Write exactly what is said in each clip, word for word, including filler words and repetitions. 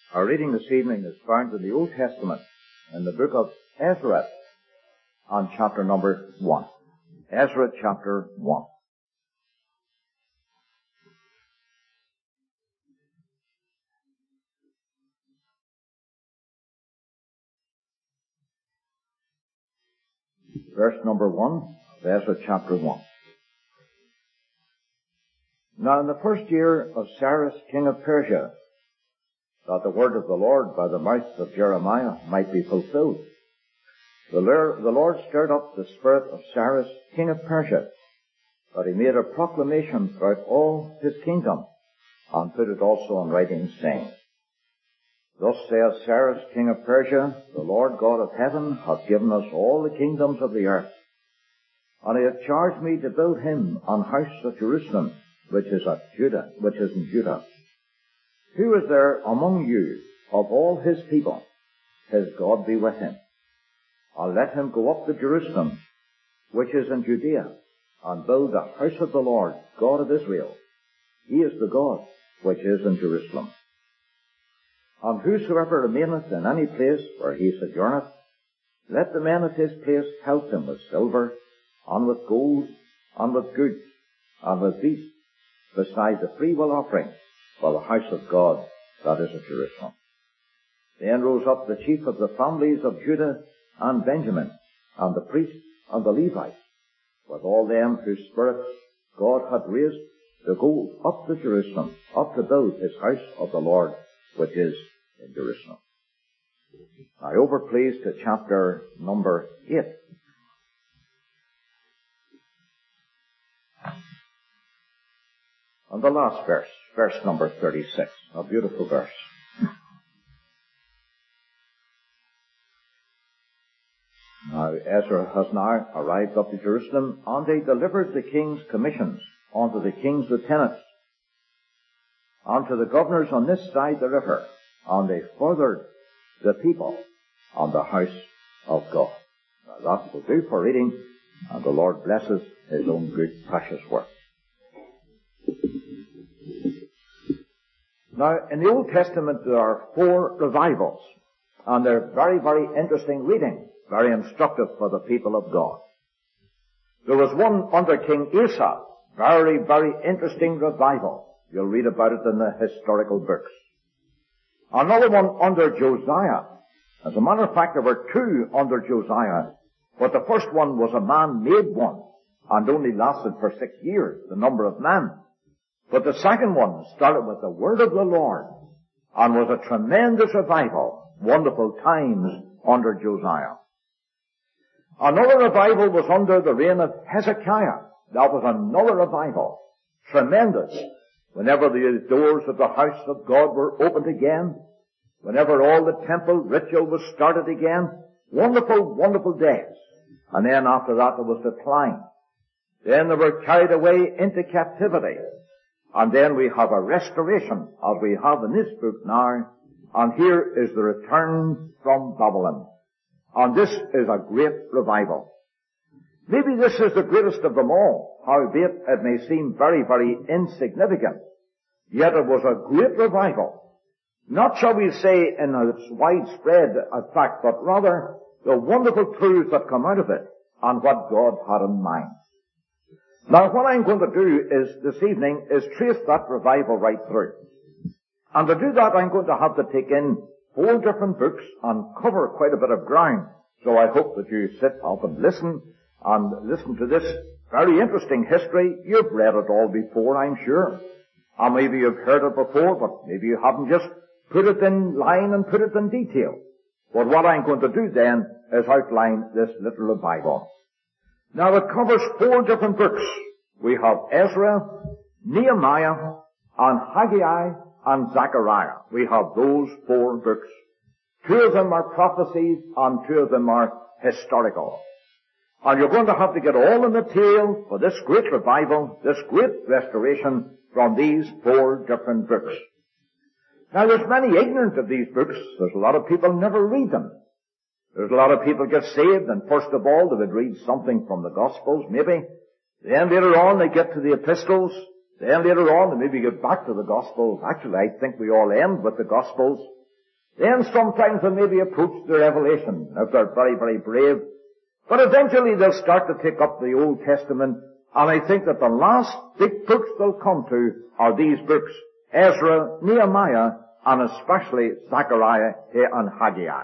Our reading this evening is found in the Old Testament in the book of Ezra on chapter number one. Ezra chapter one. Verse number one of Ezra chapter one. Now in the first year of Cyrus king of Persia, that the word of the Lord by the mouth of Jeremiah might be fulfilled, the Lord stirred up the spirit of Cyrus king of Persia, that he made a proclamation throughout all his kingdom, and put it also in writing, saying, Thus saith Cyrus king of Persia, the Lord God of heaven hath given us all the kingdoms of the earth, and he hath charged me to build him an house at Jerusalem, which is at Judah, which is in Judah. Who is there among you of all his people? His God be with him. And let him go up to Jerusalem, which is in Judea, and build the house of the Lord, God of Israel. He is the God which is in Jerusalem. And whosoever remaineth in any place where he sojourneth, let the men of his place help him with silver, and with gold, and with goods, and with beasts, beside the freewill offering for the house of God that is at Jerusalem. Then rose up the chief of the families of Judah and Benjamin, and the priests and the Levites, with all them whose spirits God had raised to go up to Jerusalem, up to build his house of the Lord, which is in Jerusalem. Now over please to chapter number eight. And the last verse, verse number thirty-six, a beautiful verse. Now Ezra has now arrived up to Jerusalem, and they delivered the king's commissions unto the king's lieutenants, and to the governors on this side the river, and they furthered the people on the house of God. Now that will do for reading, and the Lord blesses his own good precious work. Now, in the Old Testament there are four revivals, and they're very, very interesting reading, very instructive for the people of God. There was one under King Asa, very, very interesting revival. You'll read about it in the historical books. Another one under Josiah. As a matter of fact, there were two under Josiah, but the first one was a man-made one, and only lasted for six years, the number of men. But the second one started with the word of the Lord and was a tremendous revival, wonderful times under Josiah. Another revival was under the reign of Hezekiah. That was another revival, tremendous. Whenever the doors of the house of God were opened again, whenever all the temple ritual was started again, wonderful, wonderful days. And then after that there was decline. Then they were carried away into captivity. And then we have a restoration, as we have in this book now, and here is the return from Babylon. And this is a great revival. Maybe this is the greatest of them all, howbeit it may seem very, very insignificant. Yet it was a great revival. Not, shall we say, in its widespread effect, but rather the wonderful truths that come out of it, and what God had in mind. Now what I'm going to do is, this evening, is trace that revival right through. And to do that I'm going to have to take in four different books and cover quite a bit of ground. So I hope that you sit up and listen, and listen to this very interesting history. You've read it all before, I'm sure. Or maybe you've heard it before, but maybe you haven't just put it in line and put it in detail. But what I'm going to do then is outline this little revival. Now it covers four different books. We have Ezra, Nehemiah, and Haggai, and Zechariah. We have those four books. Two of them are prophecies, and two of them are historical. And you're going to have to get all the material for this great revival, this great restoration, from these four different books. Now there's many ignorant of these books. There's a lot of people who never read them. There's a lot of people get saved, and first of all they would read something from the Gospels, maybe. Then later on they get to the epistles. Then later on they maybe get back to the Gospels. Actually, I think we all end with the Gospels. Then sometimes they maybe approach the Revelation, if they're very, very brave. But eventually they'll start to take up the Old Testament, and I think that the last big books they'll come to are these books, Ezra, Nehemiah, and especially Zechariah and Haggai.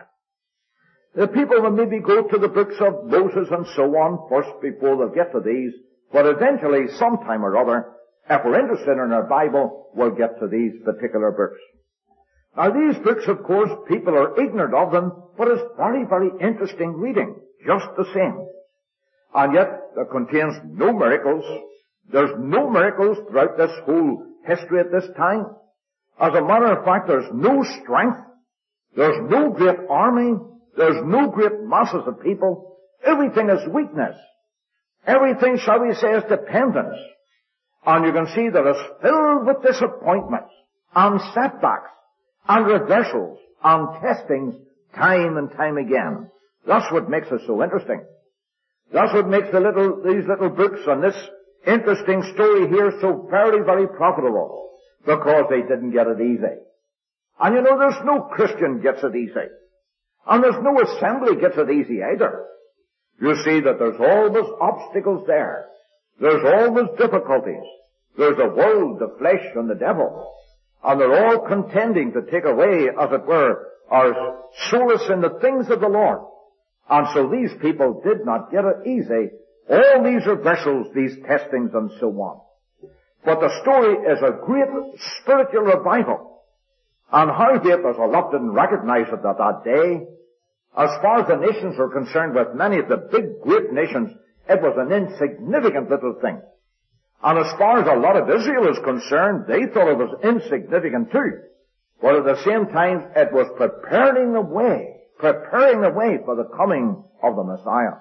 The people will maybe go to the books of Moses and so on first before they'll get to these, but eventually, sometime or other, if we're interested in our Bible, we'll get to these particular books. Now these books, of course, people are ignorant of them, but it's very, very interesting reading, just the same. And yet, it contains no miracles. There's no miracles throughout this whole history at this time. As a matter of fact, there's no strength. There's no great army. There's no great masses of people. Everything is weakness. Everything, shall we say, is dependence. And you can see that it's filled with disappointments and setbacks and reversals and testings time and time again. That's what makes it so interesting. That's what makes the little, these little books and this interesting story here so very, very profitable. Because they didn't get it easy. And you know, there's no Christian gets it easy. And there's no assembly gets it easy either. You see that there's always obstacles there. There's always difficulties. There's the world, the flesh, and the devil. And they're all contending to take away, as it were, our solace in the things of the Lord. And so these people did not get it easy. All these reversals, these testings, and so on. But the story is a great spiritual revival. And how great, there's a lot didn't recognize it at that day. As far as the nations were concerned, with many of the big, great nations, it was an insignificant little thing. And as far as a lot of Israel is concerned, they thought it was insignificant too. But at the same time, it was preparing the way, preparing the way for the coming of the Messiah.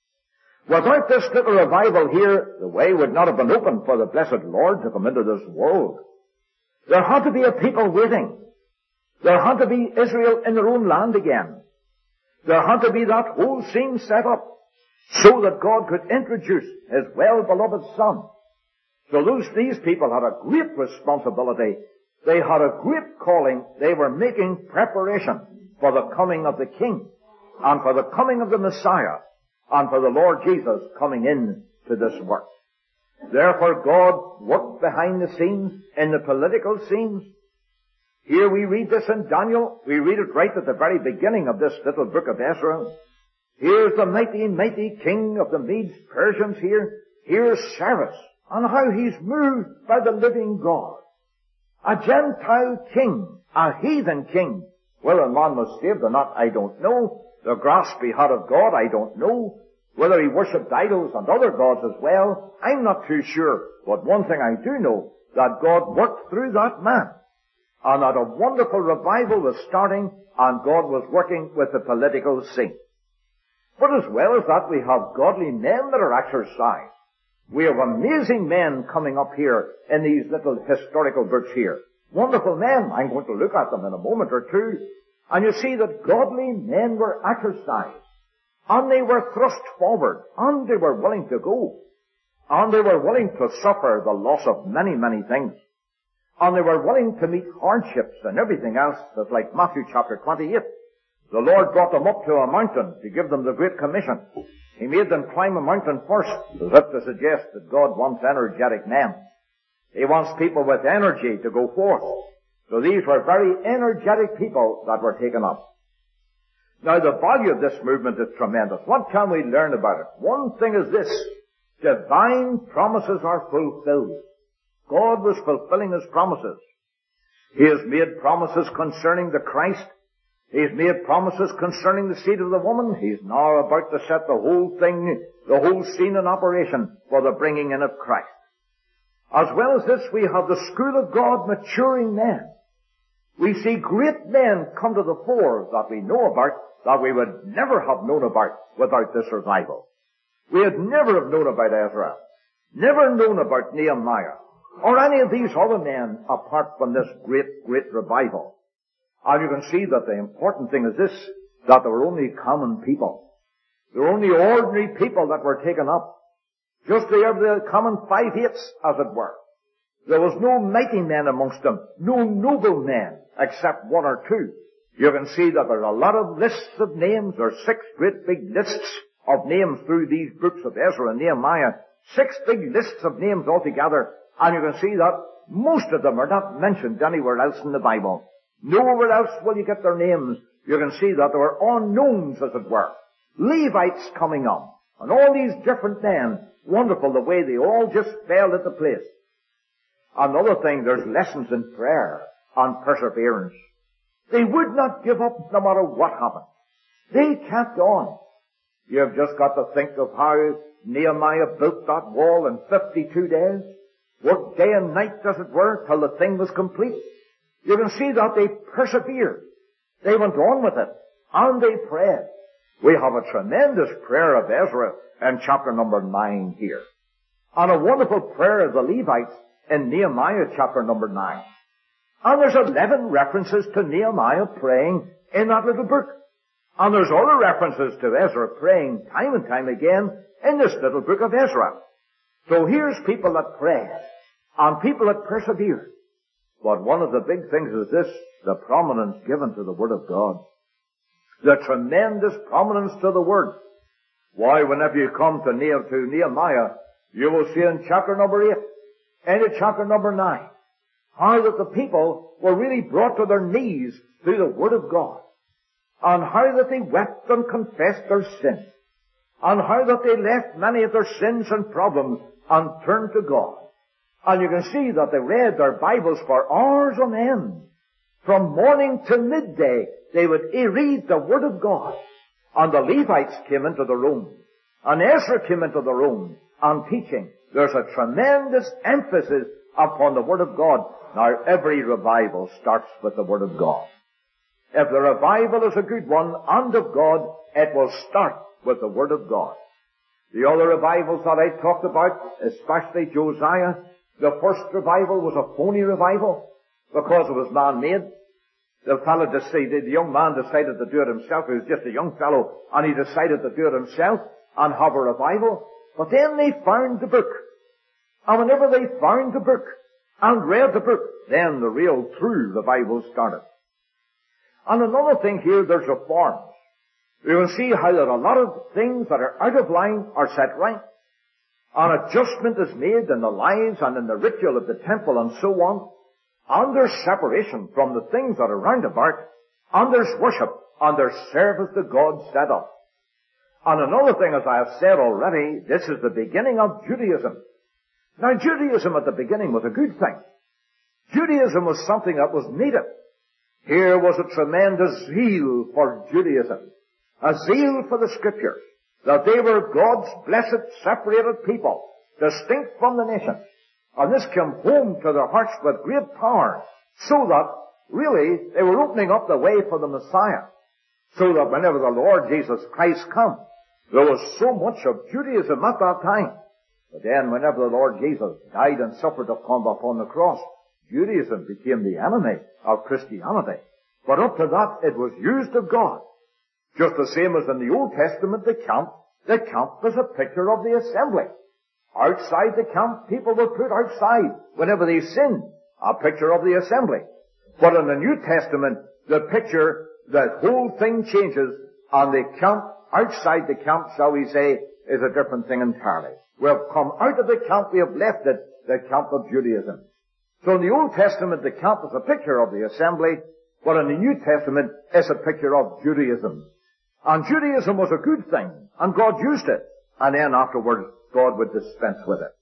Without this little revival here, the way would not have been open for the blessed Lord to come into this world. There had to be a people waiting. There had to be Israel in their own land again. There had to be that whole scene set up so that God could introduce His well-beloved Son. So those, these people had a great responsibility. They had a great calling. They were making preparation for the coming of the King and for the coming of the Messiah and for the Lord Jesus coming in to this work. Therefore God worked behind the scenes, in the political scenes. Here we read this in Daniel. We read it right at the very beginning of this little book of Ezra. Here's the mighty, mighty king of the Medes, Persians here. Here's Cyrus, and how he's moved by the living God. A Gentile king, a heathen king. Whether a man was saved or not, I don't know. The grasp he had of God, I don't know. Whether he worshipped idols and other gods as well, I'm not too sure. But one thing I do know, that God worked through that man. And that a wonderful revival was starting, and God was working with the political scene. But as well as that, we have godly men that are exercised. We have amazing men coming up here in these little historical books here. Wonderful men. I'm going to look at them in a moment or two. And you see that godly men were exercised. And they were thrust forward. And they were willing to go. And they were willing to suffer the loss of many, many things. And they were willing to meet hardships and everything else. That's like Matthew chapter twenty-eight. The Lord brought them up to a mountain to give them the Great Commission. He made them climb a mountain first, as if to suggest that God wants energetic men. He wants people with energy to go forth. So these were very energetic people that were taken up. Now the value of this movement is tremendous. What can we learn about it? One thing is this. Divine promises are fulfilled. God was fulfilling His promises. He has made promises concerning the Christ. He's made promises concerning the seed of the woman. He's now about to set the whole thing, the whole scene in operation for the bringing in of Christ. As well as this, we have the school of God maturing men. We see great men come to the fore that we know about, that we would never have known about without this revival. We would never have known about Ezra, never known about Nehemiah, or any of these other men apart from this great, great revival. And you can see that the important thing is this, that there were only common people. There were only ordinary people that were taken up. Just the, the common five-eighths, as it were. There was no mighty men amongst them, no noble men, except one or two. You can see that there's a lot of lists of names. There's six great big lists of names through these books of Ezra and Nehemiah. Six big lists of names altogether. And you can see that most of them are not mentioned anywhere else in the Bible. Nowhere else will you get their names. You can see that there were unknowns, as it were. Levites coming on. And all these different men. Wonderful the way they all just fell into place. Another thing, there's lessons in prayer and perseverance. They would not give up no matter what happened. They kept on. You've just got to think of how Nehemiah built that wall in fifty-two days. Worked day and night, as it were, till the thing was complete. You can see that they persevered. They went on with it. And they prayed. We have a tremendous prayer of Ezra in chapter number nine here. And a wonderful prayer of the Levites in Nehemiah chapter number nine. And there's eleven references to Nehemiah praying in that little book. And there's other references to Ezra praying time and time again in this little book of Ezra. So here's people that pray and people that persevere. But one of the big things is this, the prominence given to the Word of God. The tremendous prominence to the Word. Why, whenever you come to Nehemiah, you will see in chapter number eight, and in chapter number nine, how that the people were really brought to their knees through the Word of God. And how that they wept and confessed their sins. And how that they left many of their sins and problems and turned to God. And you can see that they read their Bibles for hours on end. From morning to midday, they would read the Word of God. And the Levites came into the room. And Ezra came into the room and teaching. There's a tremendous emphasis upon the Word of God. Now, every revival starts with the Word of God. If the revival is a good one and of God, it will start with the Word of God. The other revivals that I talked about, especially Josiah, the first revival was a phony revival because it was man-made. The fellow decided, the young man decided to do it himself. He was just a young fellow, and he decided to do it himself and have a revival. But then they found the book. And whenever they found the book and read the book, then the real true revival started. And another thing here, there's reforms. You will see how that a lot of things that are out of line are set right. An adjustment is made in the lives and in the ritual of the temple and so on. And there's separation from the things that are round about. And there's worship. And there's service to God set up. And another thing, as I have said already, this is the beginning of Judaism. Now, Judaism at the beginning was a good thing. Judaism was something that was needed. Here was a tremendous zeal for Judaism. A zeal for the Scriptures. That they were God's blessed, separated people, distinct from the nation. And this came home to their hearts with great power, so that, really, they were opening up the way for the Messiah. So that whenever the Lord Jesus Christ come, there was so much of Judaism at that time. But then, whenever the Lord Jesus died and suffered upon the cross, Judaism became the enemy of Christianity. But up to that, it was used of God. Just the same as in the Old Testament, the camp, the camp was a picture of the assembly. Outside the camp, people were put outside whenever they sinned, a picture of the assembly. But in the New Testament, the picture, the whole thing changes, and the camp, outside the camp, shall we say, is a different thing entirely. We have come out of the camp, we have left it, the camp of Judaism. So in the Old Testament, the camp is a picture of the assembly, but in the New Testament, it's a picture of Judaism. And Judaism was a good thing, and God used it, and then afterwards, God would dispense with it.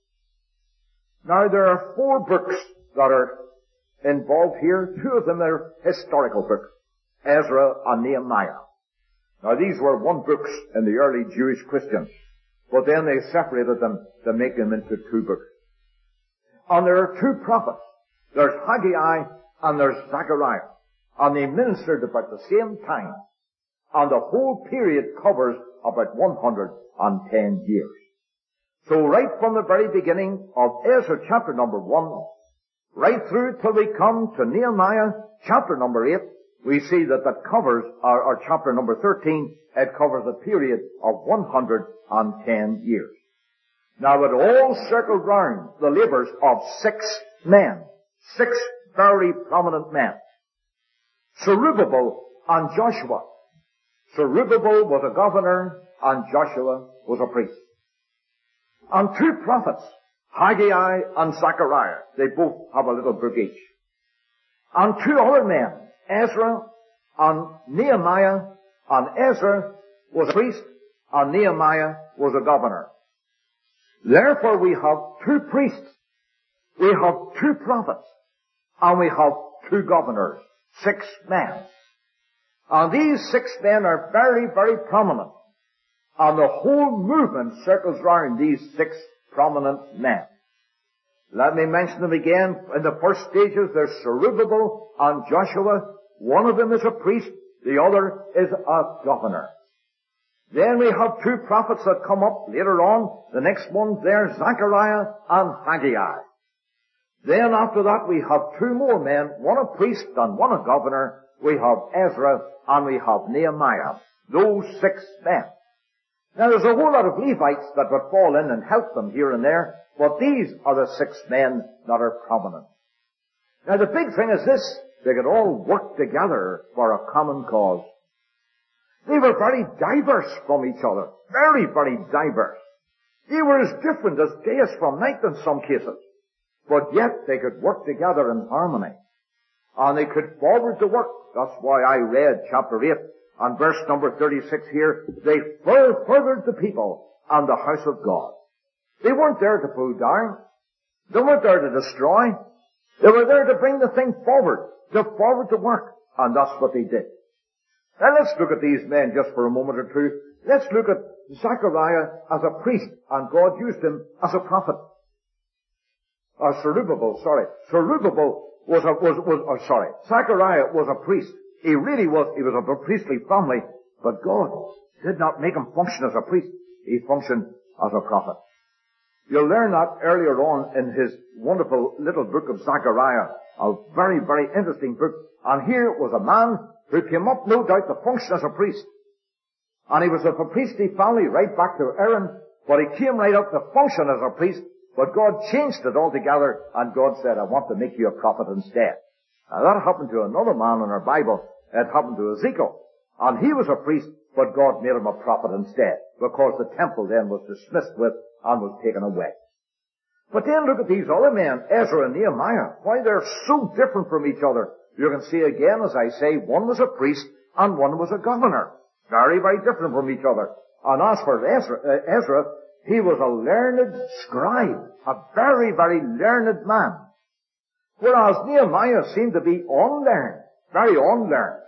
Now, there are four books that are involved here. Two of them are historical books, Ezra and Nehemiah. Now, these were one books in the early Jewish Christians, but then they separated them to make them into two books. And there are two prophets. There's Haggai and there's Zechariah. And they ministered about the same time. And the whole period covers about one hundred ten years. So right from the very beginning of Ezra chapter number one, right through till we come to Nehemiah chapter number eight, we see that that covers, or, or chapter number thirteen, it covers a period of one hundred ten years. Now it all circled round the labors of six men, six very prominent men. Zerubbabel and Joshua. Zerubbabel was a governor and Joshua was a priest. And two prophets, Haggai and Zechariah. They both have a little book each. And two other men, Ezra and Nehemiah. And Ezra was a priest and Nehemiah was a governor. Therefore we have two priests, we have two prophets, and we have two governors, six men. And these six men are very, very prominent. And the whole movement circles round these six prominent men. Let me mention them again. In the first stages, there's Zerubbabel and Joshua. One of them is a priest, the other is a governor. Then we have two prophets that come up later on. The next one there, Zechariah and Haggai. Then after that we have two more men, one a priest and one a governor. We have Ezra and we have Nehemiah. Those six men. Now there's a whole lot of Levites that would fall in and help them here and there, but these are the six men that are prominent. Now the big thing is this, they could all work together for a common cause. They were very diverse from each other. Very, very diverse. They were as different as day as from night in some cases. But yet they could work together in harmony. And they could forward the work. That's why I read chapter eight and verse number thirty-six here. They furthered the people and the house of God. They weren't there to pull down. They weren't there to destroy. They were there to bring the thing forward, to forward the work. And that's what they did. Now let's look at these men just for a moment or two. Let's look at Zechariah as a priest, and God used him as a prophet. Or Zerubbabel, sorry. Zerubbabel was a, was, was, or sorry. Zechariah was a priest. He really was, he was of a priestly family, but God did not make him function as a priest. He functioned as a prophet. You'll learn that earlier on in his wonderful little book of Zechariah. A very, very interesting book. And here was a man who came up, no doubt, to function as a priest. And he was of a priestly family right back to Aaron, but he came right up to function as a priest, but God changed it altogether, and God said, I want to make you a prophet instead. Now that happened to another man in our Bible. It happened to Ezekiel. And he was a priest, but God made him a prophet instead, because the temple then was dismissed with and was taken away. But then look at these other men, Ezra and Nehemiah. Why, they're so different from each other. You can see again, as I say, one was a priest and one was a governor. Very, very different from each other. And as for Ezra, uh, Ezra, he was a learned scribe, a very, very learned man. Whereas Nehemiah seemed to be unlearned, very unlearned.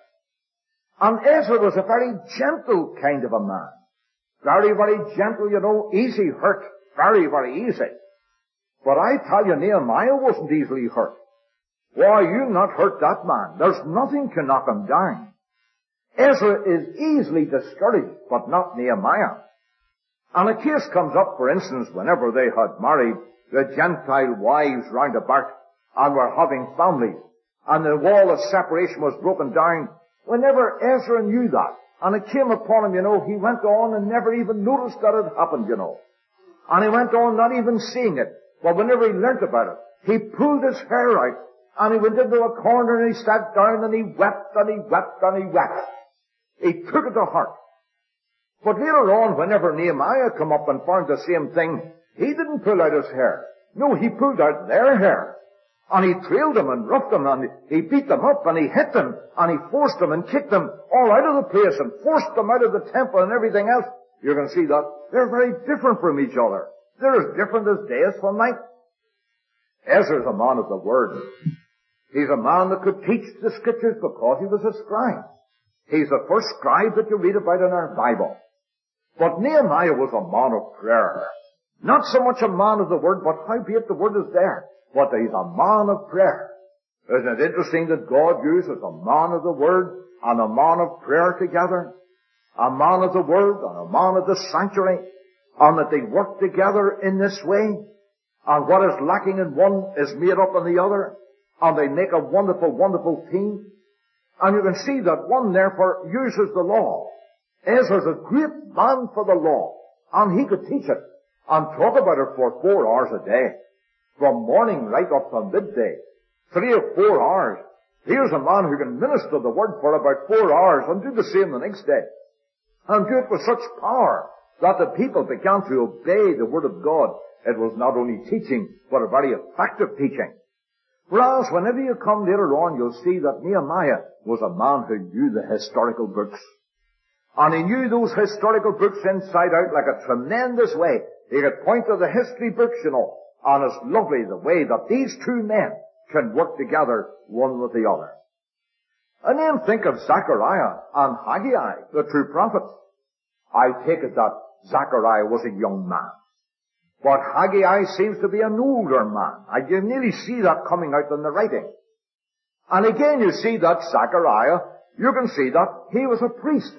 And Ezra was a very gentle kind of a man. Very, very gentle, you know, easy hurt, very, very easy. But I tell you, Nehemiah wasn't easily hurt. Why, you not hurt that man. There's nothing to knock him down. Ezra is easily discouraged, but not Nehemiah. And a case comes up, for instance, whenever they had married the Gentile wives round about and were having families, and the wall of separation was broken down. Whenever Ezra knew that, and it came upon him, you know, he went on and never even noticed that it happened, you know. And he went on not even seeing it. But whenever he learnt about it, he pulled his hair out, and he went into a corner and he sat down and he wept and he wept and he wept. He took it to heart. But later on, whenever Nehemiah come up and found the same thing, he didn't pull out his hair. No, he pulled out their hair. And he trailed them and roughed them and he beat them up and he hit them and he forced them and kicked them all out of the place and forced them out of the temple and everything else. You can see that they're very different from each other. They're as different as day as from night. Ezra's a man of the Word. He's a man that could teach the Scriptures because he was a scribe. He's the first scribe that you read about in our Bible. But Nehemiah was a man of prayer. Not so much a man of the Word, but howbeit the Word is there. But he's a man of prayer. Isn't it interesting that God uses a man of the Word and a man of prayer together? A man of the Word and a man of the sanctuary, and that they work together in this way. And what is lacking in one is made up in the other, and they make a wonderful, wonderful team. And you can see that one therefore uses the law. Ezra's a great man for the law, and he could teach it and talk about it for four hours a day. From morning right up to midday. Three or four hours. Here's a man who can minister the word for about four hours and do the same the next day. And do it with such power that the people began to obey the word of God. It was not only teaching, but a very effective teaching. Whereas whenever you come later on, you'll see that Nehemiah was a man who knew the historical books. And he knew those historical books inside out like a tremendous way. He could point to the history books, you know, and it's lovely the way that these two men can work together one with the other. And then think of Zechariah and Haggai, the two prophets. I take it that Zechariah was a young man. But Haggai seems to be an older man. I can nearly see that coming out in the writing. And again you see that Zechariah, you can see that he was a priest.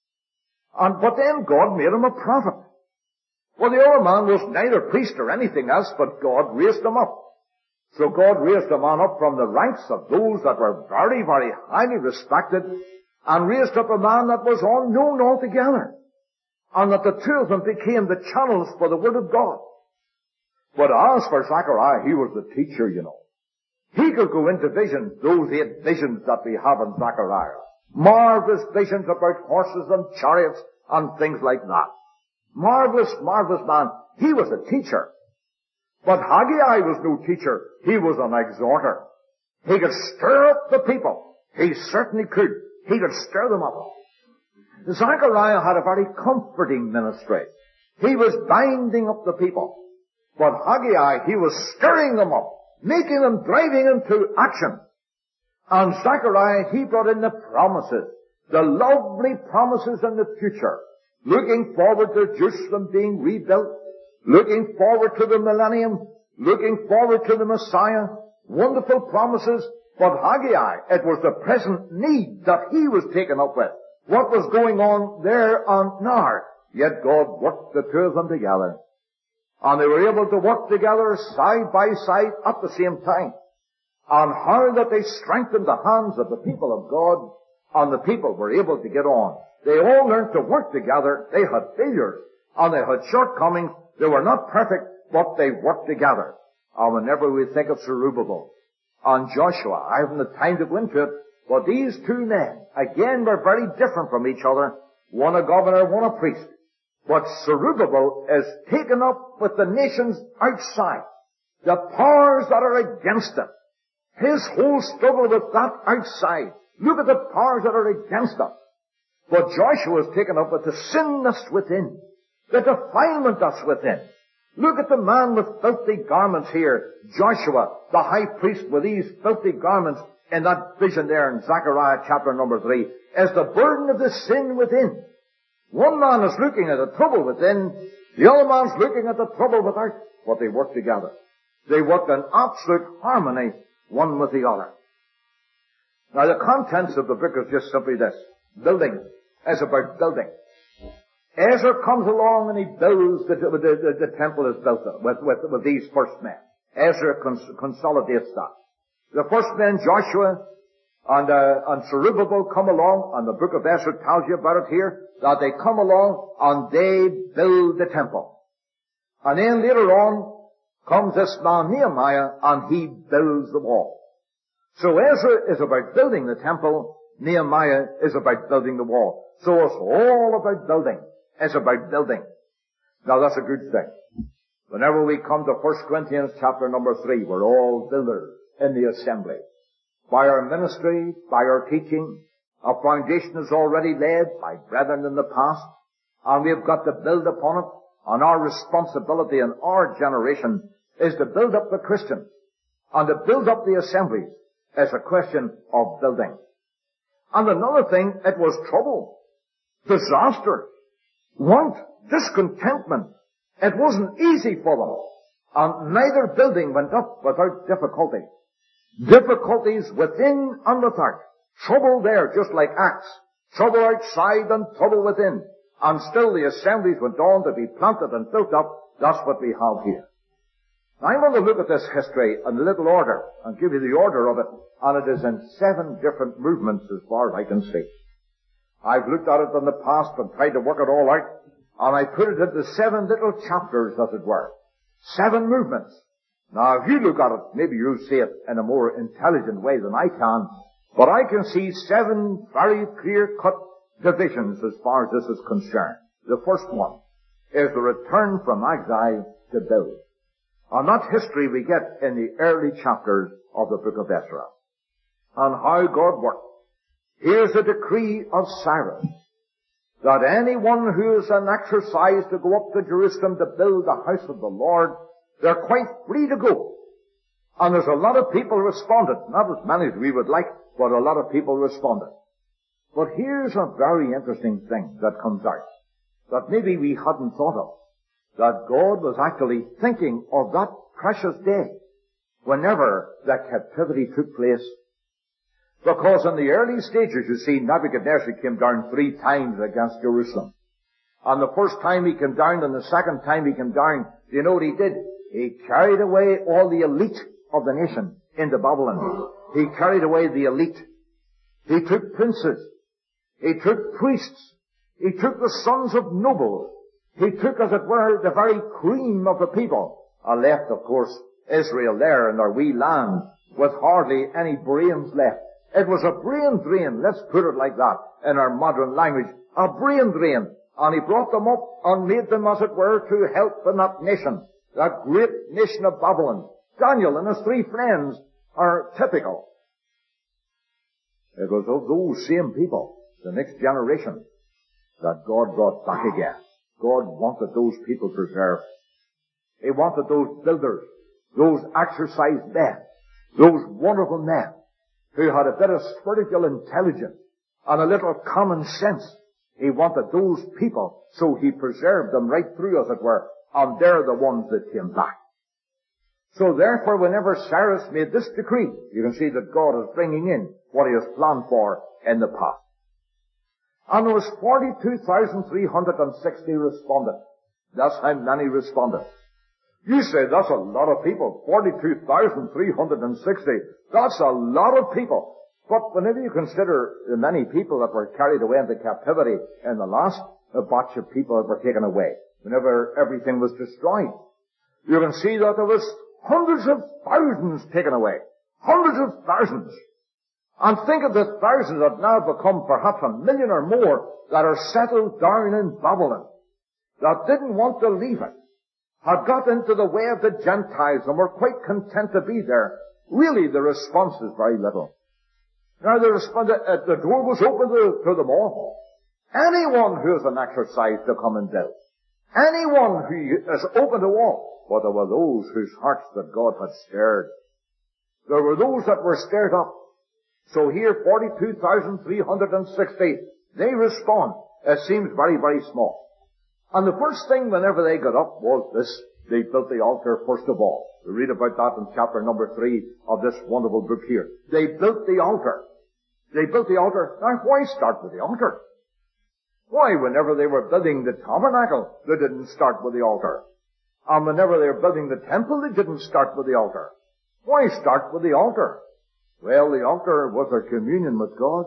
And, but then God made him a prophet. Well, the other man was neither priest or anything else, but God raised him up. So God raised a man up from the ranks of those that were very, very highly respected, and raised up a man that was unknown altogether. And that the two of them became the channels for the Word of God. But as for Zechariah, he was the teacher, you know. He could go into visions, those eight visions that we have in Zechariah. Marvelous visions about horses and chariots and things like that. Marvelous, marvelous man. He was a teacher. But Haggai was no teacher. He was an exhorter. He could stir up the people. He certainly could. He could stir them up. Zechariah had a very comforting ministry. He was binding up the people. But Haggai, he was stirring them up, making them, driving them to action. And Zechariah, he brought in the promises, the lovely promises in the future, looking forward to Jerusalem being rebuilt, looking forward to the millennium, looking forward to the Messiah, wonderful promises. But Haggai, it was the present need that he was taken up with. What was going on there on now? Yet God worked the two of them together. And they were able to work together side by side at the same time. And how that they strengthened the hands of the people of God, and the people were able to get on. They all learned to work together. They had failures, and they had shortcomings. They were not perfect, but they worked together. And whenever we think of Zerubbabel and Joshua, I haven't the time to go into it, but these two men, again, were very different from each other. One a governor, one a priest. But Zerubbabel is taken up with the nations outside, the powers that are against him. His whole struggle with that outside. Look at the powers that are against him. But Joshua is taken up with the sin that's within, the defilement that's within. Look at the man with filthy garments here, Joshua, the high priest with these filthy garments in that vision there in Zechariah chapter number three, as the burden of the sin within. One man is looking at the trouble within, the other man's looking at the trouble without, but they work together. They work in absolute harmony, one with the other. Now the contents of the book is just simply this. Building is about building. Ezra comes along and he builds, the, the, the, the temple is built with, with, with these first men. Ezra cons- consolidates that. The first men, Joshua and, uh, and Zerubbabel, come along, and the book of Ezra tells you about it here, that they come along and they build the temple. And then later on comes this man Nehemiah and he builds the wall. So Ezra is about building the temple, Nehemiah is about building the wall. So it's all about building. It's about building. Now that's a good thing. Whenever we come to First Corinthians chapter number three, we're all builders in the assembly. By our ministry, by our teaching, our foundation is already laid by brethren in the past, and we've got to build upon it, and our responsibility in our generation is to build up the Christians, and to build up the assemblies is a question of building. And another thing, it was trouble, disaster, want, discontentment. It wasn't easy for them, and neither building went up without difficulty. Difficulties within and without. Trouble there, just like Acts. Trouble outside and trouble within. And still the assemblies went on to be planted and built up. That's what we have here. Now I'm going to look at this history in a little order and give you the order of it. And it is in seven different movements as far as I can see. I've looked at it in the past and tried to work it all out. And I put it into seven little chapters, as it were. Seven movements. Now, if you look at it, maybe you'll see it in a more intelligent way than I can. But I can see seven very clear-cut divisions as far as this is concerned. The first one is the return from exile to build. And that history we get in the early chapters of the book of Ezra. And how God worked. Here's a decree of Cyrus that anyone who is an exercise to go up to Jerusalem to build the house of the Lord, they're quite free to go. And there's a lot of people responded. Not as many as we would like, but a lot of people responded. But here's a very interesting thing that comes out that maybe we hadn't thought of. That God was actually thinking of that precious day whenever that captivity took place. Because in the early stages, you see, Nebuchadnezzar came down three times against Jerusalem. And the first time he came down and the second time he came down, you know what he did? He carried away all the elite of the nation into Babylon. He carried away the elite. He took princes. He took priests. He took the sons of nobles. He took, as it were, the very cream of the people. And left, of course, Israel there in their wee land with hardly any brains left. It was a brain drain, let's put it like that, in our modern language. A brain drain. And he brought them up and made them, as it were, to help in that nation. That great nation of Babylon. Daniel and his three friends are typical. It was of those same people, the next generation, that God brought back again. God wanted those people preserved. He wanted those builders, those exercised men, those wonderful men who had a bit of spiritual intelligence and a little common sense. He wanted those people, so he preserved them right through, as it were, and they're the ones that came back. So therefore, whenever Cyrus made this decree, you can see that God is bringing in what he has planned for in the past. And there was forty-two thousand three hundred sixty respondents. That's how many responded. You say that's a lot of people. forty-two thousand three hundred sixty. That's a lot of people. But whenever you consider the many people that were carried away into captivity in the last batch of people that were taken away, whenever everything was destroyed, you can see that there was hundreds of thousands taken away. Hundreds of thousands. And think of the thousands that now have become perhaps a million or more that are settled down in Babylon, that didn't want to leave it, had got into the way of the Gentiles and were quite content to be there. Really, the response is very little. Now, the, response, uh, the door was open to, to them all. Anyone who has an exercise to come and build. Anyone who is open to all. But there were those whose hearts that God had stirred. There were those that were stirred up. So here, forty-two thousand three hundred sixty, they respond. It seems very, very small. And the first thing whenever they got up was this. They built the altar first of all. We read about that in chapter number three of this wonderful book here. They built the altar. They built the altar. Now, why start with the altar? Why, whenever they were building the tabernacle, they didn't start with the altar. And whenever they were building the temple, they didn't start with the altar. Why start with the altar? Well, the altar was their communion with God.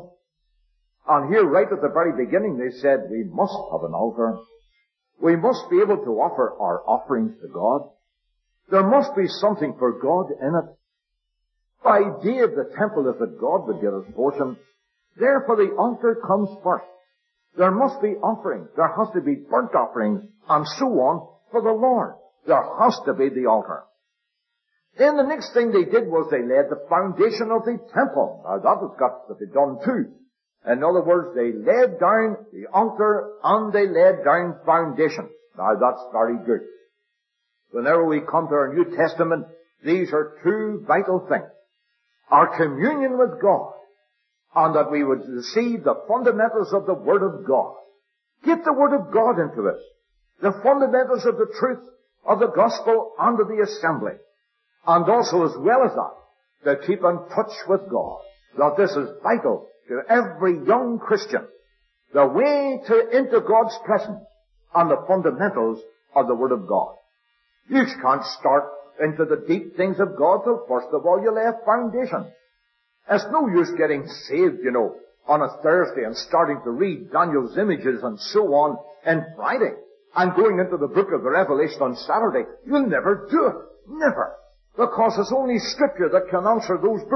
And here, right at the very beginning, they said, we must have an altar. We must be able to offer our offerings to God. There must be something for God in it. The idea of the temple is that God would give us portion. Therefore, the altar comes first. There must be offerings. There has to be burnt offerings and so on for the Lord. There has to be the altar. Then the next thing they did was they laid the foundation of the temple. Now that has got to be done too. In other words, they laid down the altar and they laid down foundation. Now that's very good. Whenever we come to our New Testament, these are two vital things. Our communion with God, and that we would receive the fundamentals of the Word of God. Get the Word of God into us. The fundamentals of the truth of the gospel under the assembly. And also, as well as that, to keep in touch with God. That this is vital to every young Christian. The way to into God's presence and the fundamentals of the Word of God. You can't start into the deep things of God till first of all you lay a foundation. It's no use getting saved, you know, on a Thursday and starting to read Daniel's images and so on on Friday and going into the book of the Revelation on Saturday. You'll never do it. Never. Because it's only Scripture that can answer those books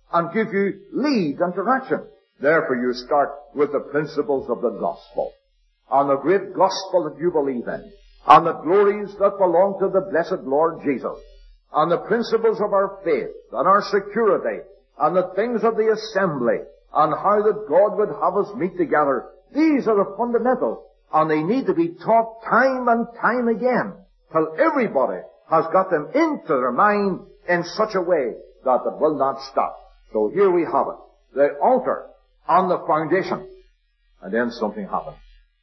and give you lead and direction. Therefore you start with the principles of the gospel, and the great gospel that you believe in, and the glories that belong to the blessed Lord Jesus, and the principles of our faith, and our security, and the things of the assembly, and how that God would have us meet together. These are the fundamentals, and they need to be taught time and time again, till everybody has got them into their mind in such a way that it will not stop. So here we have it, the altar on the foundation. And then something happened.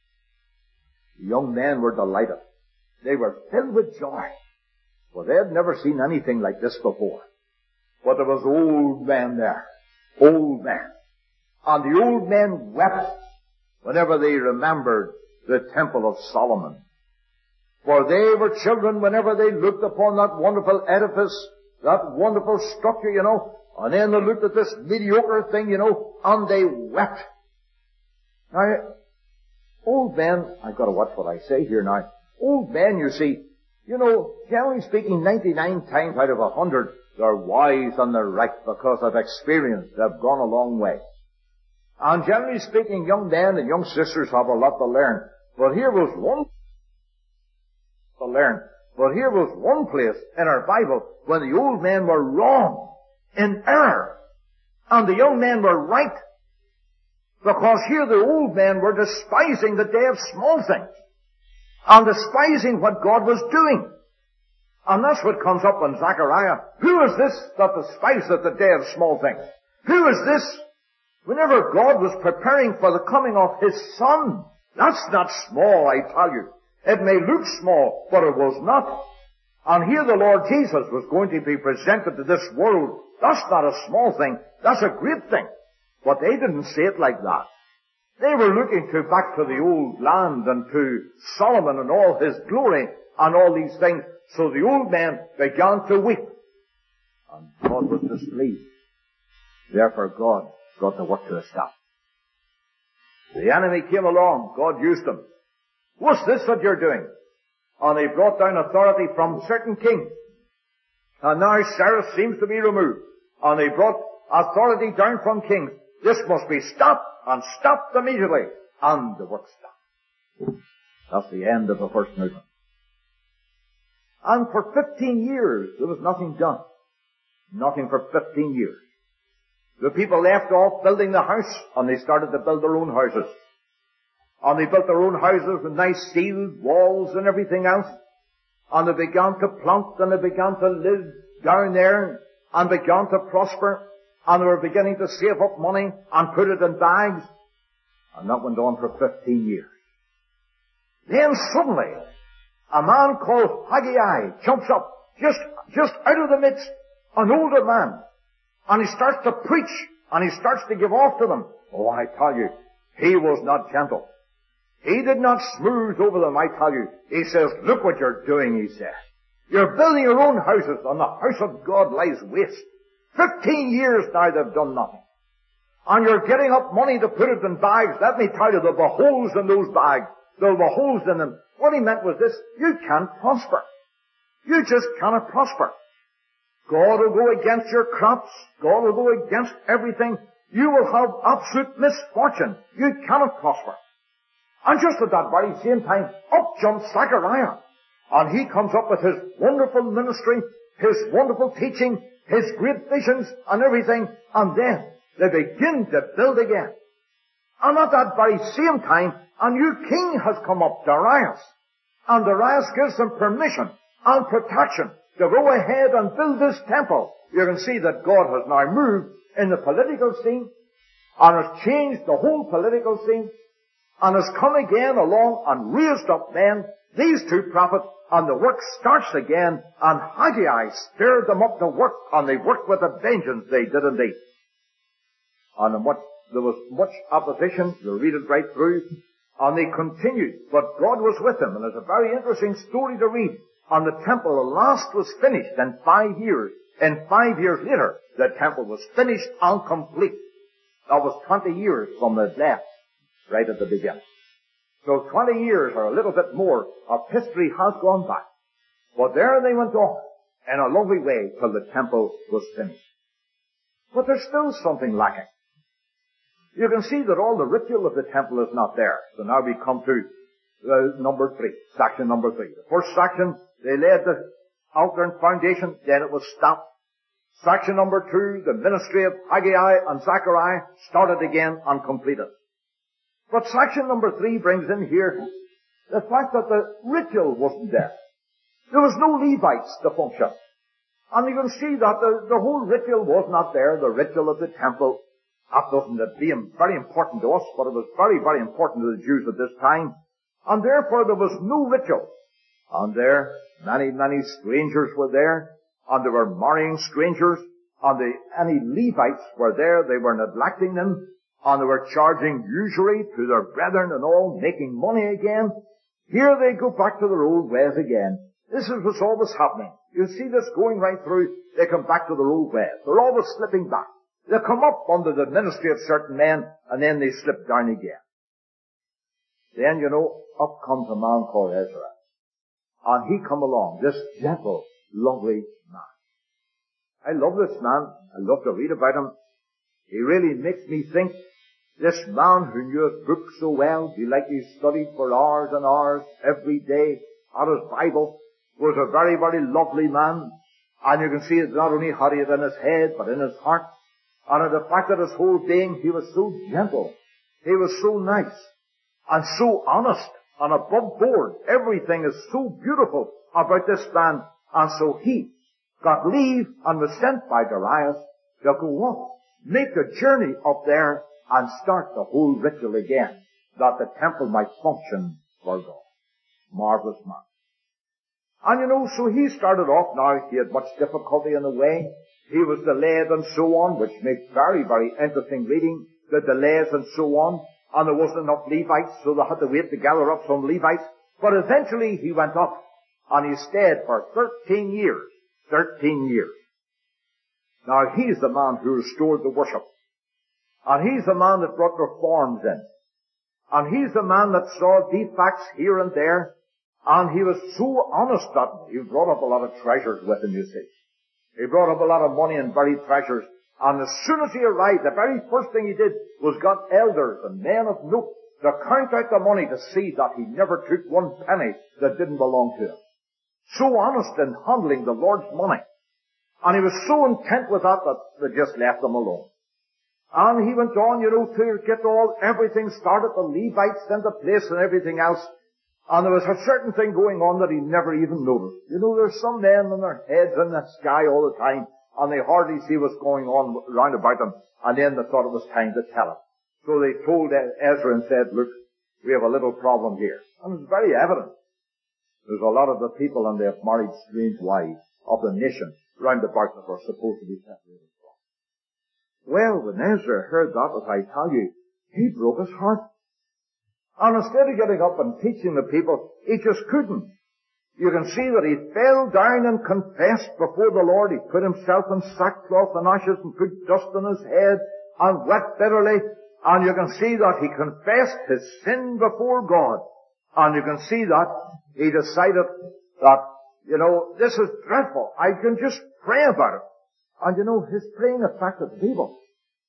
The young men were delighted. They were filled with joy. For they had never seen anything like this before. But there was old men there. Old men. And the old men wept whenever they remembered the temple of Solomon. For they were children whenever they looked upon that wonderful edifice, that wonderful structure, you know, and then they looked at this mediocre thing, you know, and they wept. Now, old men, I've got to watch what I say here now. Old men, you see, you know, generally speaking, ninety-nine times out of a hundred, they're wise and they're right because of experience. They've gone a long way. And generally speaking, young men and young sisters have a lot to learn. But here was one to learn. But here was one place in our Bible when the old men were wrong, in error, and the young men were right. Because here the old men were despising the day of small things, and despising what God was doing. And that's what comes up in Zechariah. Who is this that despiseth the day of small things? Who is this? Whenever God was preparing for the coming of His Son, that's not small, I tell you. It may look small, but it was not. And here the Lord Jesus was going to be presented to this world. That's not a small thing. That's a great thing. But they didn't say it like that. They were looking to back to the old land and to Solomon and all his glory and all these things. So the old men began to weep. And God was displeased. Therefore God got to work to a stop. The enemy came along. God used them. What's this that you're doing? And they brought down authority from certain kings. And now Cyrus seems to be removed. And they brought authority down from kings. This must be stopped, and stopped immediately. And the work stopped. That's the end of the first movement. And for fifteen years, there was nothing done. Nothing for fifteen years. The people left off building the house, and they started to build their own houses. And they built their own houses with nice sealed walls and everything else. And they began to plant, and they began to live down there, and began to prosper. And they were beginning to save up money and put it in bags. And that went on for fifteen years. Then suddenly, a man called Haggai jumps up, just, just out of the midst, an older man. And he starts to preach, and he starts to give off to them. Oh, I tell you, he was not gentle. He did not smooth over them, I tell you. He says, look what you're doing, he says. You're building your own houses, and the house of God lies waste. Fifteen years now they've done nothing. And you're getting up money to put it in bags. Let me tell you, there'll be holes in those bags. There'll be holes in them. What he meant was this: you can't prosper. You just cannot prosper. God will go against your crops. God will go against everything. You will have absolute misfortune. You cannot prosper. And just at that very same time, up jumps Zechariah. And he comes up with his wonderful ministry, his wonderful teaching, his great visions and everything. And then they begin to build again. And at that very same time, a new king has come up, Darius. And Darius gives them permission and protection to go ahead and build this temple. You can see that God has now moved in the political scene and has changed the whole political scene and has come again along and raised up men, these two prophets, and the work starts again, and Haggai stirred them up to work, and they worked with a vengeance, they did indeed. And much, there was much opposition, you'll read it right through, and they continued, but God was with them, and there's a very interesting story to read. And the temple, the last was finished in five years. And five years later, the temple was finished and complete. That was twenty years from the death, right at the beginning. So twenty years or a little bit more of history has gone back. But there they went on in a lovely way till the temple was finished. But there's still something lacking. You can see that all the ritual of the temple is not there. So now we come to uh, number three, section number three. The first section, they laid the altar and foundation, then it was stopped. Section number two, the ministry of Haggai and Zechariah started again and completed. But section number three brings in here the fact that the ritual wasn't there. There was no Levites to function. And you can see that the, the whole ritual was not there, the ritual of the temple. That doesn't being very important to us, but it was very, very important to the Jews at this time. And therefore there was no ritual. And there, many, many strangers were there, and they were marrying strangers, and the, any Levites were there, they were neglecting them, and they were charging usury to their brethren and all, making money again. Here they go back to their old ways again. This is what's always happening. You see this going right through, they come back to their old ways. They're always slipping back. They come up under the ministry of certain men, and then they slip down again. Then, you know, up comes a man called Ezra. And he come along, this gentle, lovely man. I love this man. I love to read about him. He really makes me think this man who knew his book so well, he like he studied for hours and hours every day out of his Bible, was a very, very lovely man. And you can see it not only had it in his head, but in his heart. And in the fact that his whole being, he was so gentle. He was so nice. And so honest. And above board. Everything is so beautiful about this man. And so he got leave and was sent by Darius to go up, make a journey up there, and start the whole ritual again, that the temple might function for God. Marvelous man. And you know, so he started off now. He had much difficulty in the way. He was delayed and so on, which makes very, very interesting reading. The delays and so on. And there wasn't enough Levites, so they had to wait to gather up some Levites. But eventually he went up, and he stayed for thirteen years. Thirteen years. Now he's the man who restored the worship. And he's the man that brought reforms in. And he's the man that saw defects here and there. And he was so honest that he brought up a lot of treasures with him, you see. He brought up a lot of money and buried treasures. And as soon as he arrived, the very first thing he did was got elders and men of note to count out the money to see that he never took one penny that didn't belong to him. So honest in handling the Lord's money. And he was so intent with that that they just left him alone. And he went on, you know, to get all, everything started, the Levites into place and everything else. And there was a certain thing going on that he never even noticed. You know, there's some men with their heads in the sky all the time, and they hardly see what's going on round about them, and then they thought it was time to tell him. So they told Ezra and said, look, we have a little problem here. And it's very evident. There's a lot of the people, and they have married strange wives of the nation round about that were supposed to be separated from. Well, when Ezra heard that, as I tell you, he broke his heart. And instead of getting up and teaching the people, he just couldn't. You can see that he fell down and confessed before the Lord. He put himself in sackcloth and ashes and put dust on his head and wept bitterly. And you can see that he confessed his sin before God. And you can see that he decided that, you know, this is dreadful. I can just pray about it. And you know, his praying affected the people.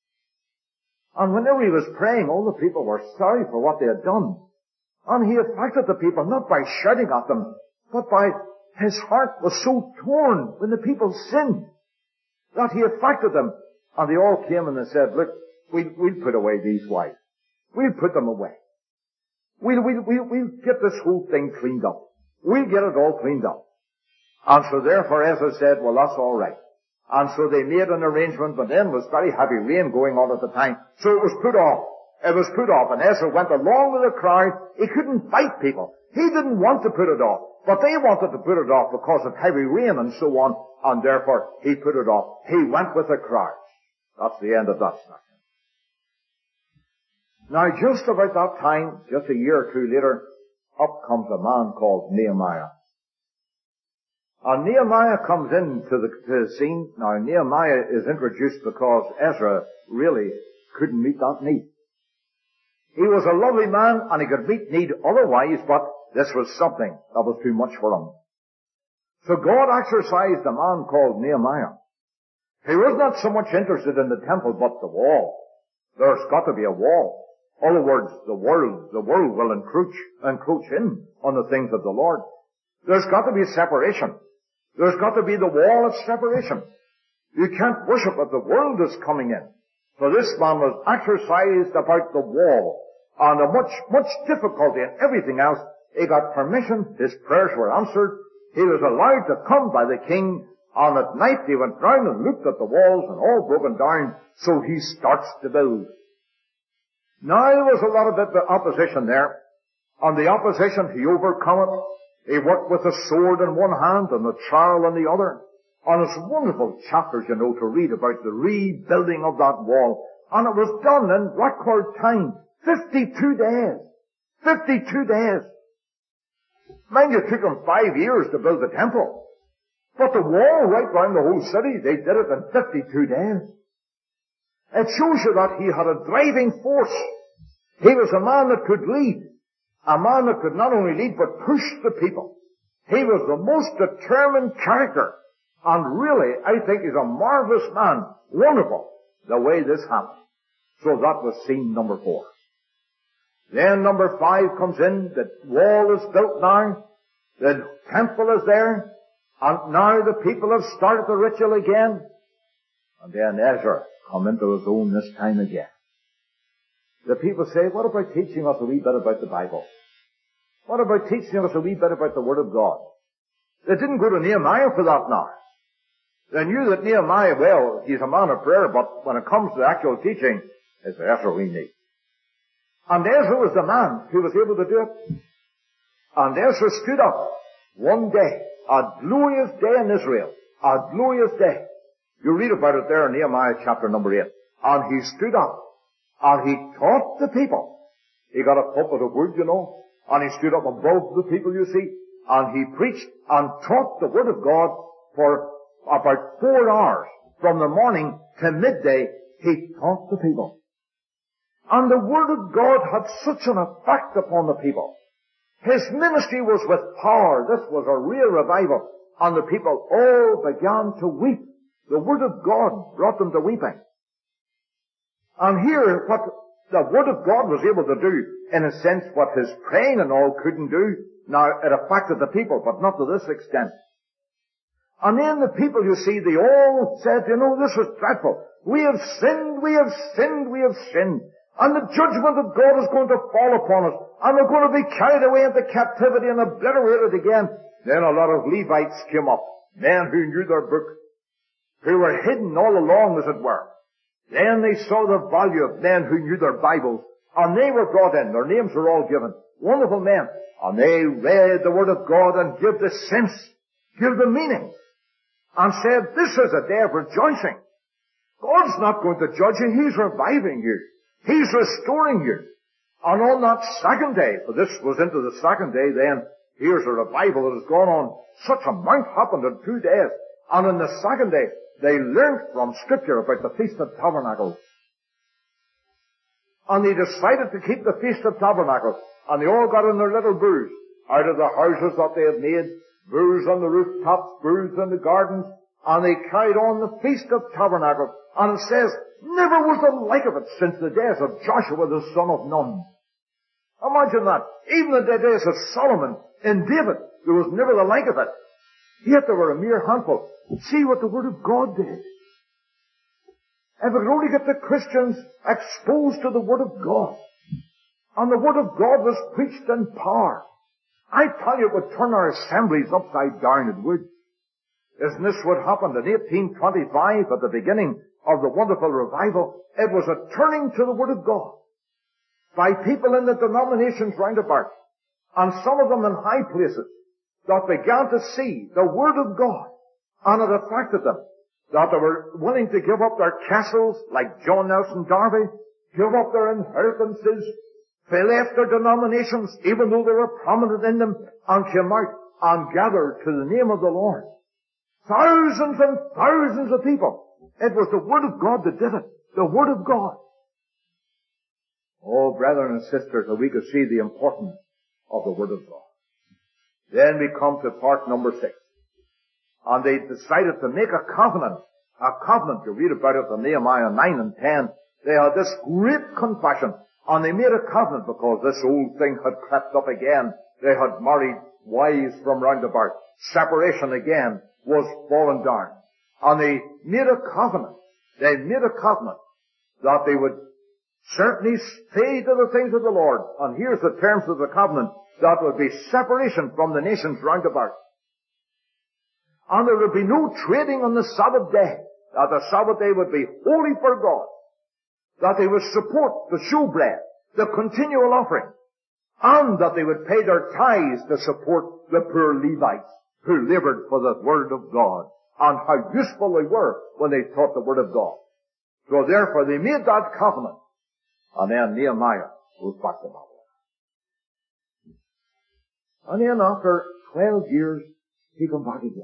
And whenever he was praying, all the people were sorry for what they had done. And he affected the people not by shouting at them, but by his heart was so torn when the people sinned that he affected them. And they all came and they said, look, we'll, we'll put away these wives. We'll put them away. We'll, we'll, we'll, we'll get this whole thing cleaned up. We'll get it all cleaned up. And so therefore Ezra said, well, that's all right. And so they made an arrangement, but then was very heavy rain going on at the time. So it was put off. It was put off. And Ezra went along with the crowd. He couldn't fight people. He didn't want to put it off. But they wanted to put it off because of heavy rain and so on. And therefore he put it off. He went with the crowd. That's the end of that section. Now just about that time, just a year or two later, up comes a man called Nehemiah. And Nehemiah comes into the, to the scene. Now Nehemiah is introduced because Ezra really couldn't meet that need. He was a lovely man and he could meet need otherwise, but this was something that was too much for him. So God exercised a man called Nehemiah He was not so much interested in the temple, but the wall. There's got to be a wall. In other words, the world, the world will encroach, encroach in on the things of the Lord. There's got to be separation. There's got to be the wall of separation. You can't worship if the world is coming in. So this man was exercised about the wall. Under much, much difficulty and everything else, he got permission. His prayers were answered. He was allowed to come by the king. And at night he went round and looked at the walls and all broken down. So he starts to build. Now there was a lot of bit of opposition there. And the opposition, he overcome it. He worked with a sword in one hand and a trowel in the other. And it's wonderful chapters, you know, to read about the rebuilding of that wall. And it was done in record time. Fifty-two days. Fifty-two days. Mind you, it took them five years to build the temple. But the wall right round the whole city, they did it in fifty-two days. It shows you that he had a driving force. He was a man that could lead. A man that could not only lead, but push the people. He was the most determined character. And really, I think he's a marvelous man. Wonderful, the way this happened. So that was scene number four. Then number five comes in. The wall is built now. The temple is there. And now the people have started the ritual again. And then Ezra come into his own this time again. The people say, what about teaching us a wee bit about the Bible? What about teaching us a wee bit about the Word of God? They didn't go to Nehemiah for that now. They knew that Nehemiah, well, he's a man of prayer, but when it comes to actual teaching, it's Ezra we need. And Ezra was the man who was able to do it. And Ezra stood up one day, a glorious day in Israel, a glorious day. You read about it there in Nehemiah chapter number eight. And he stood up, and he taught the people. He got a pulpit of wood, you know, and he stood up above the people, you see, and he preached and taught the Word of God for about four hours. From the morning to midday, he taught the people. And the Word of God had such an effect upon the people. His ministry was with power. This was a real revival. And the people all began to weep. The Word of God brought them to weeping. And here, what the Word of God was able to do, in a sense, what his praying and all couldn't do, now it affected the people, but not to this extent. And then the people, you see, they all said, you know, this was dreadful. We have sinned, we have sinned, we have sinned. And the judgment of God is going to fall upon us. And we're going to be carried away into captivity and obliterated again. Then a lot of Levites came up, men who knew their book, who were hidden all along, as it were. Then they saw the value of men who knew their Bibles, and they were brought in. Their names were all given. Wonderful men. And they read the Word of God and give the sense, give the meaning, and said, this is a day of rejoicing. God's not going to judge you. He's reviving you. He's restoring you. And on that second day, for this was into the second day, then here's a revival that has gone on. Such a amount happened in two days. And on the second day, they learned from Scripture about the Feast of Tabernacles. And they decided to keep the Feast of Tabernacles. And they all got in their little booths out of the houses that they had made, booths on the rooftops, booths in the gardens, and they carried on the Feast of Tabernacles. And it says, never was the like of it since the days of Joshua the son of Nun. Imagine that. Even in the days of Solomon and David, there was never the like of it. Yet there were a mere handful. See what the Word of God did. If we could only get the Christians exposed to the Word of God, and the Word of God was preached in power, I tell you, it would turn our assemblies upside down. It would. Isn't this what happened in eighteen twenty-five at the beginning of the wonderful revival? It was a turning to the Word of God by people in the denominations round about, and some of them in high places, that began to see the Word of God, and it affected them, that they were willing to give up their castles, like John Nelson Darby, give up their inheritances, they left their denominations, even though they were prominent in them, and came out and gathered to the name of the Lord. Thousands and thousands of people. It was the Word of God that did it. The Word of God. Oh, brethren and sisters, that we could see the importance of the Word of God. Then we come to part number six. And they decided to make a covenant A covenant, you read about it in Nehemiah nine and ten. They had this great confession, and they made a covenant because this old thing had crept up again. They had married wives from round about. Separation again was fallen down. And they made a covenant. They made a covenant that they would certainly stay to the things of the Lord. And here's the terms of the covenant. That would be separation from the nations round about. And there would be no trading on the Sabbath day. That the Sabbath day would be holy for God. That they would support the showbread, the continual offering. And that they would pay their tithes to support the poor Levites who labored for the Word of God. And how useful they were when they taught the Word of God. So therefore they made that covenant. And then Nehemiah goes back to Babylon. And then after twelve years, he comes back again.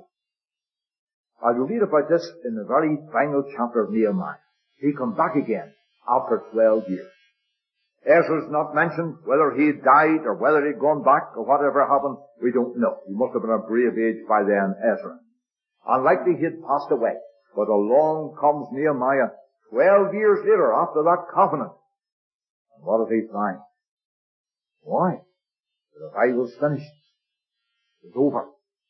I will read about this in the very final chapter of Nehemiah. He comes back again after twelve years. Ezra's not mentioned. Whether he had died or whether he'd gone back or whatever happened, we don't know. He must have been a brave age by then, Ezra. Unlikely he had passed away. But along comes Nehemiah twelve years later after that covenant. And what does he find? Why? The revival's finished. It's over.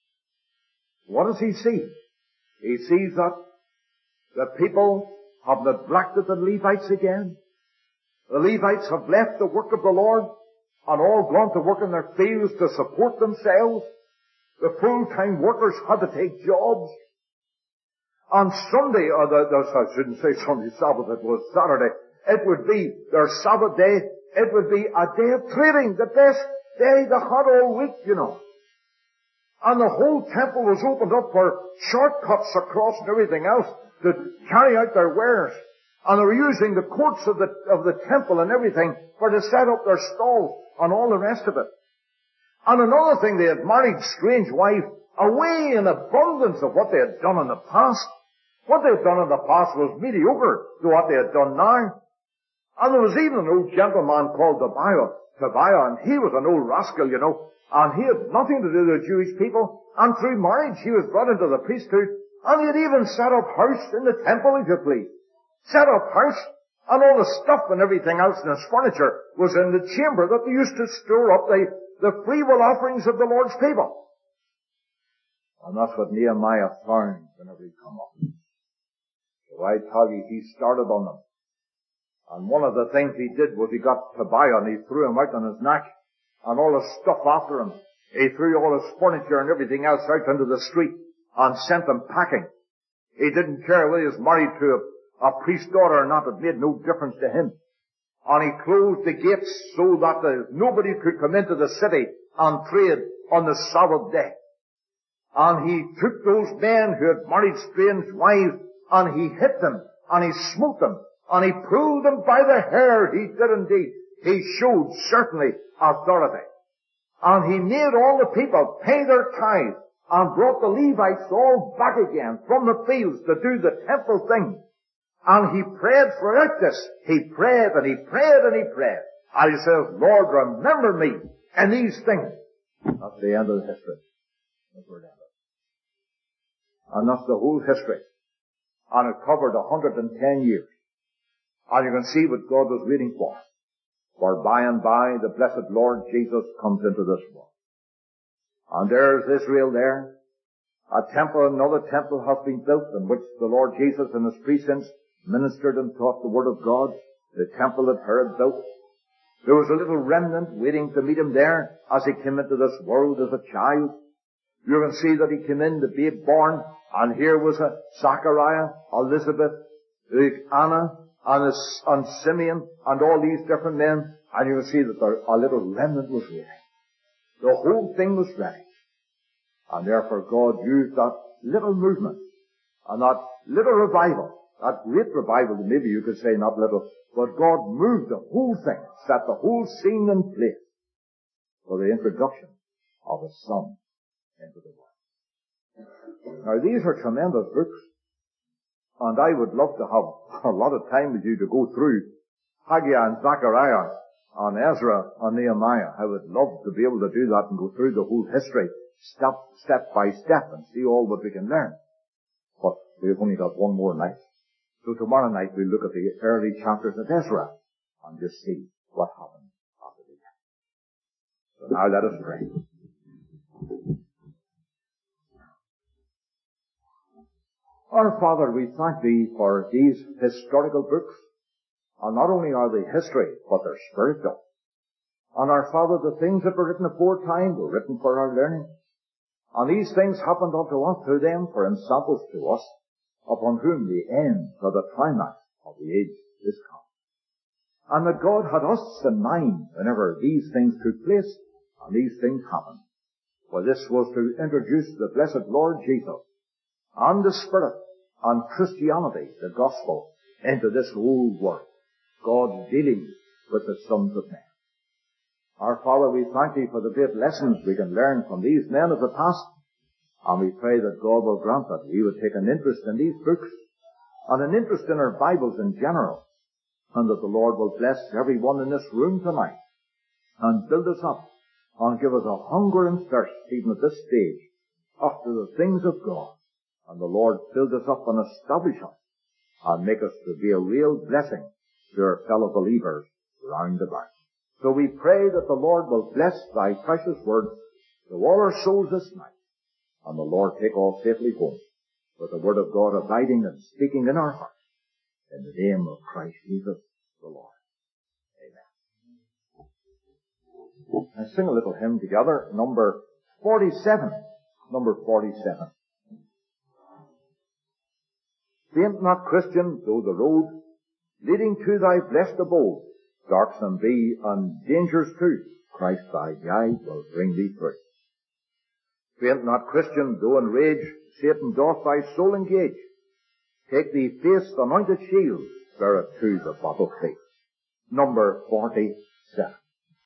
What does he see? He sees that the people have neglected the Levites again. The Levites have left the work of the Lord and all gone to work in their fields to support themselves. The full-time workers had to take jobs. On Sunday, or the, the, I shouldn't say Sunday, Sabbath, it was Saturday, it would be their Sabbath day, it would be a day of trading, the best day they had all week, you know. And the whole temple was opened up for shortcuts across and everything else to carry out their wares. And they were using the courts of the, of the temple and everything for to set up their stalls and all the rest of it. And another thing, they had married strange wives away in abundance of what they had done in the past. What they had done in the past was mediocre to what they had done now. And there was even an old gentleman called Tobiah, Tobiah, and he was an old rascal, you know, and he had nothing to do with the Jewish people. And through marriage, he was brought into the priesthood, and he had even set up house in the temple, if you please. Set up house, and all the stuff and everything else in his furniture was in the chamber that they used to store up the, the freewill offerings of the Lord's people. And that's what Nehemiah found whenever he come up. So I tell you, he started on them. And one of the things he did was he got Tobiah and he threw him out on his neck and all his stuff after him. He threw all his furniture and everything else out into the street and sent them packing. He didn't care whether he was married to a A priest's daughter or not, it made no difference to him. And he closed the gates so that the, nobody could come into the city and trade on the Sabbath day. And he took those men who had married strange wives and he hit them and he smote them and he pulled them by the hair. He did indeed. He showed certainly authority. And he made all the people pay their tithe and brought the Levites all back again from the fields to do the temple thing. And he prayed throughout this. He prayed and he prayed and he prayed. And he says, Lord, remember me in these things. That's the end of the history. That's where it ended. And that's the whole history. And it covered one hundred ten years. And you can see what God was waiting for. For by and by the blessed Lord Jesus comes into this world. And there's Israel there. A temple, another temple has been built in which the Lord Jesus and his precincts ministered and taught the Word of God. The temple that Herod built. There was a little remnant waiting to meet him there as he came into this world as a child. You can see that he came in, the babe born, and here was a Zachariah, Elizabeth, Anna, and, a, and Simeon, and all these different men, and you can see that there, a little remnant was waiting. The whole thing was ready. And therefore God used that little movement, and that little revival, that great revival, maybe you could say not little, but God moved the whole thing, set the whole scene in place for the introduction of His Son into the world. Now these are tremendous books, and I would love to have a lot of time with you to go through Haggai and Zechariah and Ezra and Nehemiah. I would love to be able to do that and go through the whole history step, step by step and see all that we can learn. But We've only got one more night. So tomorrow night we'll look at the early chapters of Ezra and just see what happened after the end. So now let us pray. Our Father, we thank Thee for these historical books. And not only are they history, but they're spiritual. And our Father, the things that were written aforetime were written for our learning. And these things happened unto us through them for ensamples to us, upon whom the end or the climax of the age is come. And that God had us in mind whenever these things took place and these things happened. For this was to introduce the blessed Lord Jesus and the Spirit and Christianity, the gospel, into this whole world. God dealing with the sons of men. Our Father, we thank Thee for the great lessons we can learn from these men of the past, and we pray that God will grant that we would take an interest in these books and an interest in our Bibles in general, and that the Lord will bless every one in this room tonight and build us up and give us a hunger and thirst even at this stage after the things of God, and the Lord build us up and establish us and make us to be a real blessing to our fellow believers round about. So we pray that the Lord will bless Thy precious word to all our souls this night, and the Lord take all safely home, with the word of God abiding and speaking in our hearts. In the name of Christ Jesus the Lord. Amen. Now sing a little hymn together, number forty-seven. Number forty-seven. Faint not, Christian, though the road leading to thy blessed abode darksome be, and dangers too, Christ thy guide will bring thee through. Faint not, Christian, though in rage Satan doth thy soul engage. Take thee face the anointed shield, bear it to the battle field. Number forty-seven.